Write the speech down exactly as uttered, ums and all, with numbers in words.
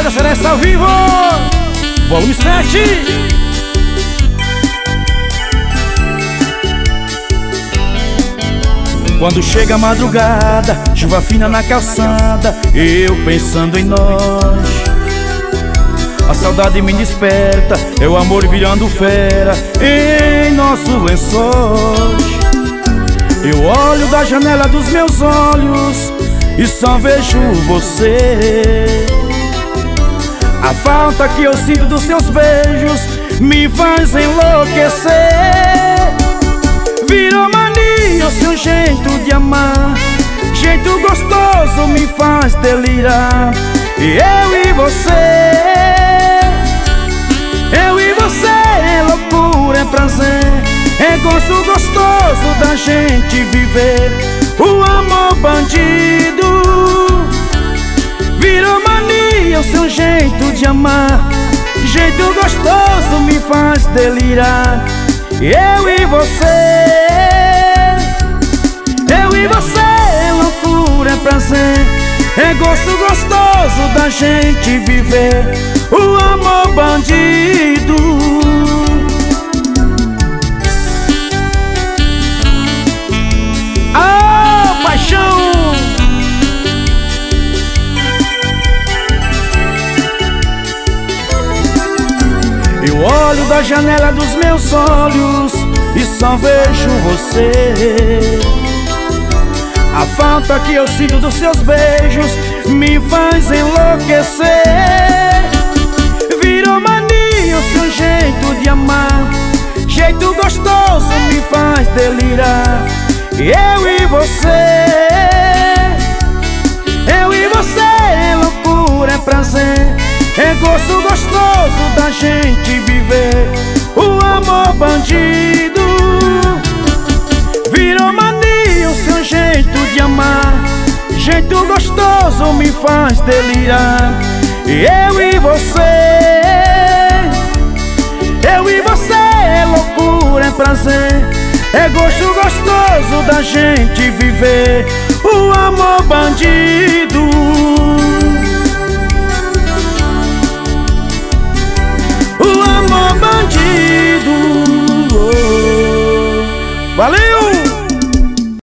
Banda Seresta ao vivo, volume sete. Quando chega a madrugada, chuva fina na calçada, eu pensando em nós. A saudade me desperta, é o amor virando fera em nossos lençóis. Eu olho da janela dos meus olhos e só vejo você. A falta que eu sinto dos seus beijos me faz enlouquecer. Virou mania o seu jeito de amar, jeito gostoso me faz delirar. E eu e você, eu e você, é loucura, é prazer, é gosto gostoso da gente viver o amor bandido. Virou mania o seu jeito de amar, jeito gostoso me faz delirar. Eu e você, eu e você, é loucura, é prazer, é gosto gostoso da gente viver o amor bandido. Oh, paixão! Eu olho da janela dos meus olhos e só vejo você. A falta que eu sinto dos seus beijos me faz enlouquecer. Virou mania o seu jeito de amar, jeito gostoso me faz delirar. Eu e você, eu e você, é loucura, é prazer, é gosto gostoso da gente viver o amor bandido. Virou mania o seu jeito de amar, jeito gostoso me faz delirar. Eu e você, eu e você, é loucura, é prazer, é gosto gostoso da gente viver o amor bandido.